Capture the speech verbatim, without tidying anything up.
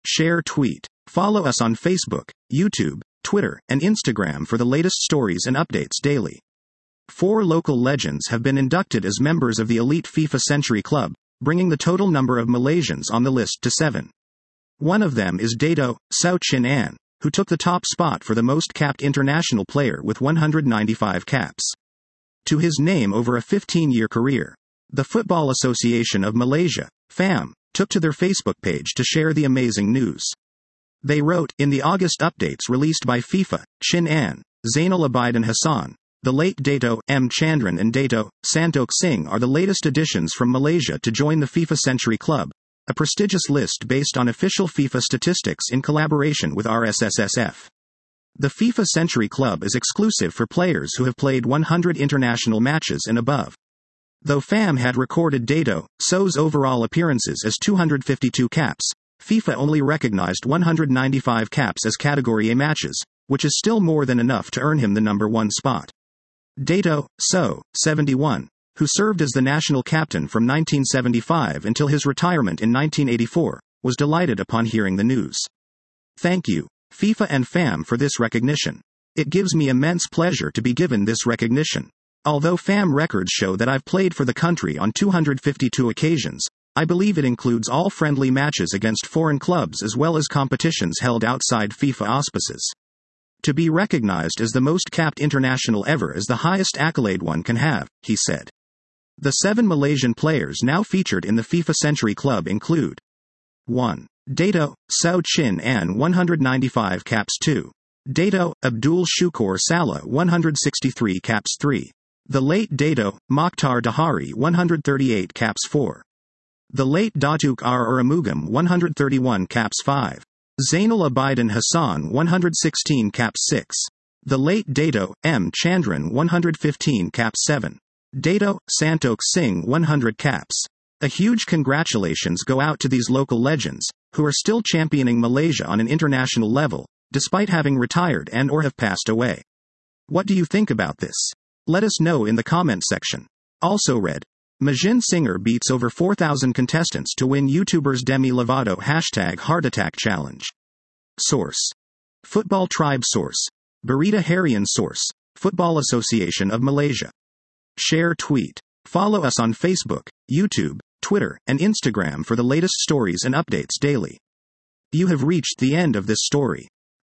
Share tweet. Follow us on Facebook, YouTube, Twitter, and Instagram for the latest stories and updates daily. Four local legends have been inducted as members of the elite FIFA Century Club, bringing the total number of Malaysians on the list to seven. One of them is Dato' Sow Chin An, who took the top spot for the most capped international player with one hundred ninety-five caps to his name over a fifteen-year career. The Football Association of Malaysia, F A M, took to their Facebook page to share the amazing news. They wrote, in the August updates released by FIFA, Chin An, Zainal Abidin Hassan, the late Dato' M. Chandran and Dato' Santokh Singh are the latest additions from Malaysia to join the FIFA Century Club, a prestigious list based on official FIFA statistics in collaboration with R S S S F. The FIFA Century Club is exclusive for players who have played one hundred international matches and above. Though F A M had recorded Dato' Sow's overall appearances as two hundred fifty-two caps, FIFA only recognized one hundred ninety-five caps as Category A matches, which is still more than enough to earn him the number one spot. Dato' Sow, seventy-one, who served as the national captain from nineteen seventy-five until his retirement in nineteen eighty-four, was delighted upon hearing the news. Thank you, FIFA and F A M, for this recognition. It gives me immense pleasure to be given this recognition. Although F A M records show that I've played for the country on two hundred fifty-two occasions, I believe it includes all friendly matches against foreign clubs as well as competitions held outside FIFA auspices. To be recognized as the most capped international ever is the highest accolade one can have, he said. The seven Malaysian players now featured in the FIFA Century Club include one. Dato' Sow Chin An, one hundred ninety-five caps. two. Dato' Abdul Shukur Salah, one hundred sixty-three caps. three. The late Dato' Mokhtar Dahari, one hundred thirty-eight caps. four. The late Datuk R. Uramugam, one hundred thirty-one caps. five. Zainal Abidin Hassan, one hundred sixteen caps. six. The late Dato' M. Chandran, one hundred fifteen caps. seven. Dato' Santokh Singh, one hundred caps. A huge congratulations go out to these local legends, who are still championing Malaysia on an international level, despite having retired and or have passed away. What do you think about this? Let us know in the comment section. Also read, Majin Singer beats over four thousand contestants to win YouTubers Demi Lovato hashtag Heart Attack Challenge. Source. Football Tribe. Source. Berita Harian. Source. Football Association of Malaysia. Share tweet. Follow us on Facebook, YouTube, Twitter, and Instagram for the latest stories and updates daily. You have reached the end of this story.